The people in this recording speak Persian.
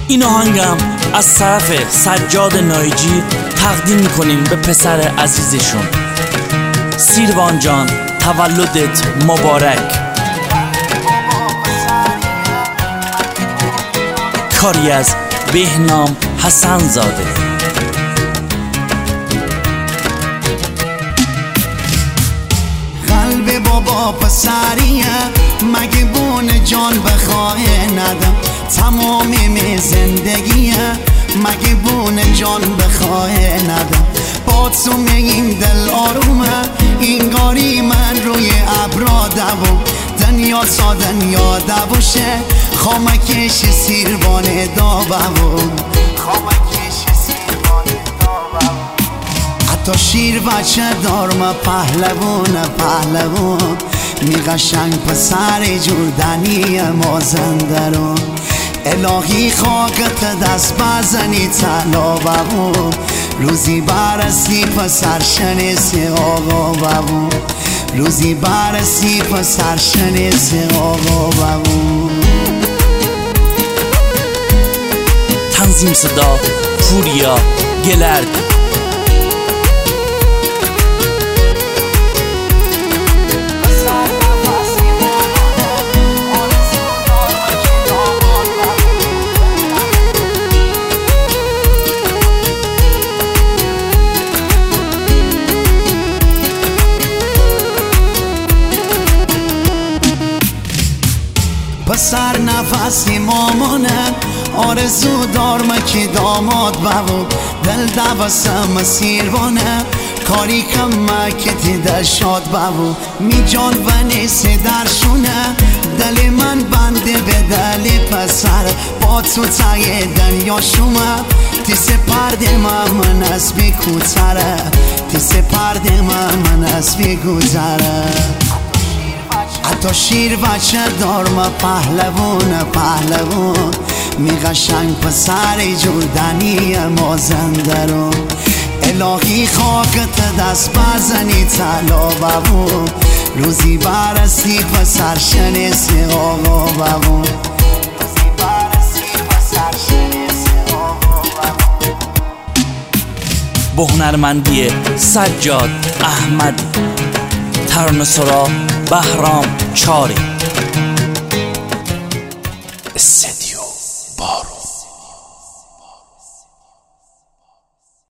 این آهنگم از طرف سجاد نایجی تقدیم میکنیم به پسر عزیزشون. سیروان جان تولدت مبارک. کاری از بهنام حسن زاده. قلب بابا پسریه مگه بون جان بخواه ندم، تمام زندگیه مگه بون جان بخواه ندم. با تو میگیم دل آرومه اینگاری من روی ابرا دوم، دنیا تا دنیا دوشه خامکش سیروان داوم، خامکش سیروان داوم. حتی شیر بچه دارم پهلوون می قشنگ پسر جردنی مازندران. الهی خاکت دست بزنی طلا ببون، روزی برسی پسر شنیسی آقا ببون، روزی برسی پسر شنیسی آقا ببون. تنظیم صدا پوریا گلرد. پسر نفسی مامانه آرزو دارم که داماد ببون، دل دوستم سیروانه کاری کم که در شاد ببون. می جان و نیسی درشونه دل من بنده به دل پسر، با تو تای دنیا شما تیس پرده من از بی کوتره، تیس پرده من از بی گذره. حتی شیر بچه دارم پهلوون می قشنگ پسر جردنی مازندران. الهی خاکت دست بزنی طلا ببون، روزی برسی پسر شنیسی آقا ببون، روزی برسی پسر شنیسی آقا ببون. با هنرمندی سجاد احمدی، ترانه سرا بهرام چاری.